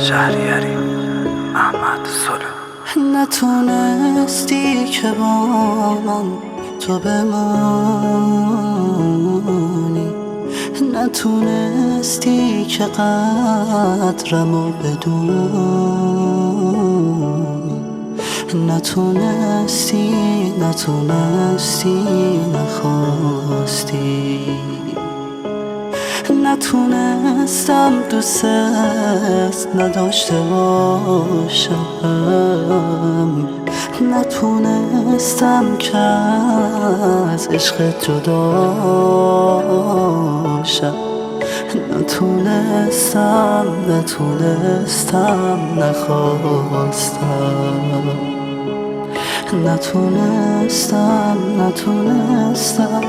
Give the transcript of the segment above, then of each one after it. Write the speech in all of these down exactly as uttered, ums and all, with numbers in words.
شهریاری احمد سلو. نتونستی که با من تو بمانی، نتونستی که قدرمو بدونی، نتونستی نتونستی نخواستی، نتونستم دوست نداشته باشم، نتونستم که از عشق جدا شم، نتونستم نتونستم نخواستم، نتونستم نتونستم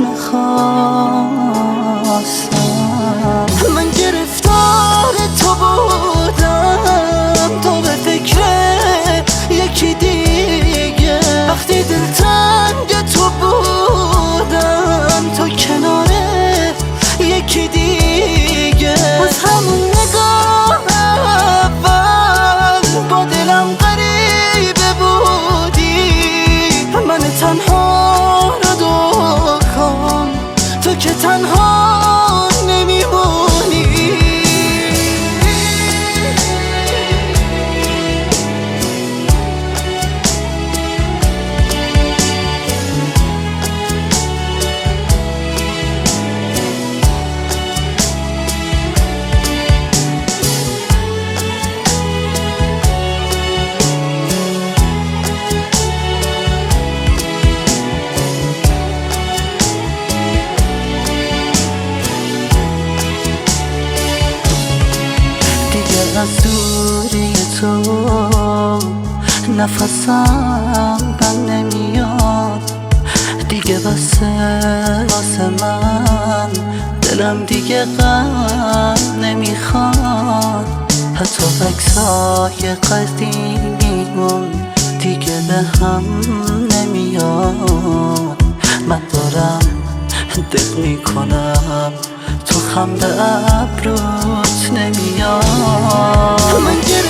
نخواستم. من گرفتار تو بودم، تو به فکر یکی دیگه، وقتی دلتنگ تو بودم، تو کنار یکی دیگه. از همون نگاه اول با دلم غریبه بودی، من تنها رو دو کن، تو که تنها از دوری تو نفسم بند نمیاد دیگه، واسه واسه من دلم دیگه غم نمیخواد، حتی عکسای قدیمیمون دیگه به هم نمیاد. من دارم دل میکنم تو خم به ابروت نمیاد. من